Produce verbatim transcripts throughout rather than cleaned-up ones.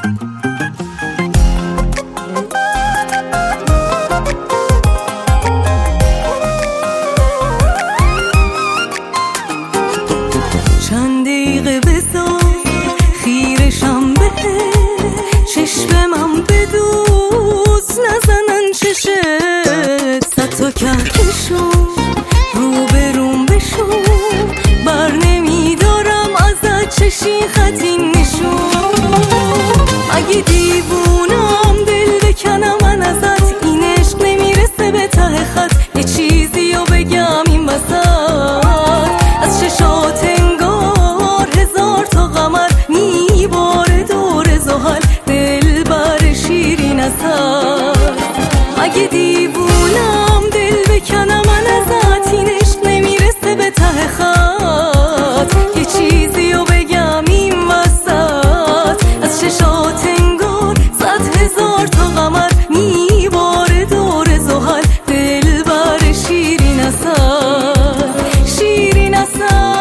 چند دقیقه بذار خیرشم بهه، چشمم بدوز نزنن چشت، صد تا کهکشون رو بروم بشون، بر نمیدارم ازت چشی خطی نشون. اگه دیوونم دل بکنم من ازت، این عشق نمیرسه به ته خط، یه چیزی رو بگم این وسط، از چشات انگار هزار تا قمر میباره دور زحل، دل بر شیرین اثر. اگه دیوونم دل بکنم من ازت، این عشق نمیرسه به ته خط، یه چیزی رو بگم این وسط، از چشات انگار صد هزار تا قمر میباره دور زحل، دل بر شیرین اثر، شیرین اثر.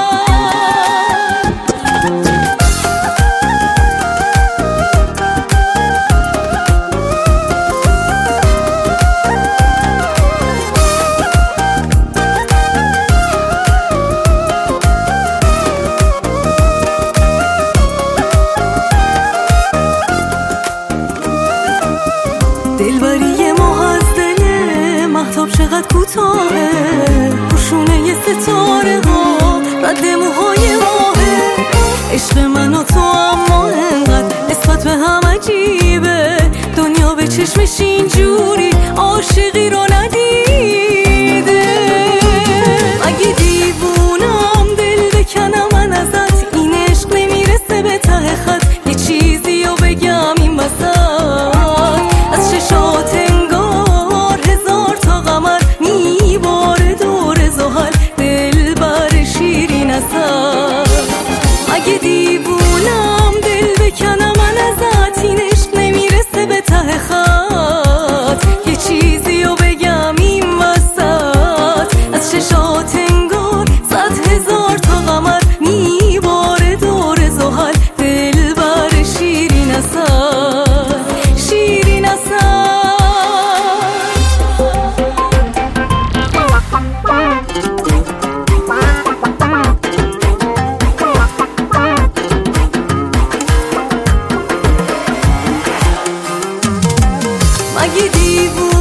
دلبری ما از دل مهتاب چقدر کوتاهه، روشونه یه ستاره ها رد موهای ماهه، عشق من و تو اما انقدر نسبت به هم عجیبه، دنیا به چشمش اینجوری عاشقی رو ندیده. اگه دیوونم دل بکنم من ازت، این عشق نمیرسه به ته خط، یه چیزی رو بگم این وسط، از چشات انگار هزار تا قمر میباره دور زحل، دل بر شیرین اثر. اگه دیوونم دل بکنم من ازت، این عشق نمیرسه به ته خط، یه چیزی رو بگم این وسط، از چشات انگار صد هزار تا قمر میباره دور زحل، دل بر شیرین اثر، شیرین اثر. مگه دیوون